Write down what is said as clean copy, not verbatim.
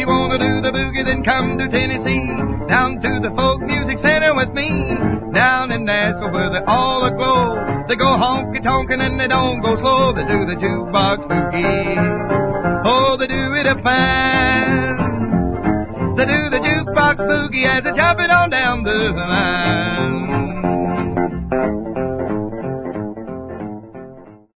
you wanna do the boogie, then come to Tennessee. Down to the Folk Music Center with me. Down in Nashville where they all aglow. They go honky-tonkin' and they don't go slow. They do the jukebox boogie. Oh, they do it a fine. They do the jukebox boogie as they're jumping on down the line.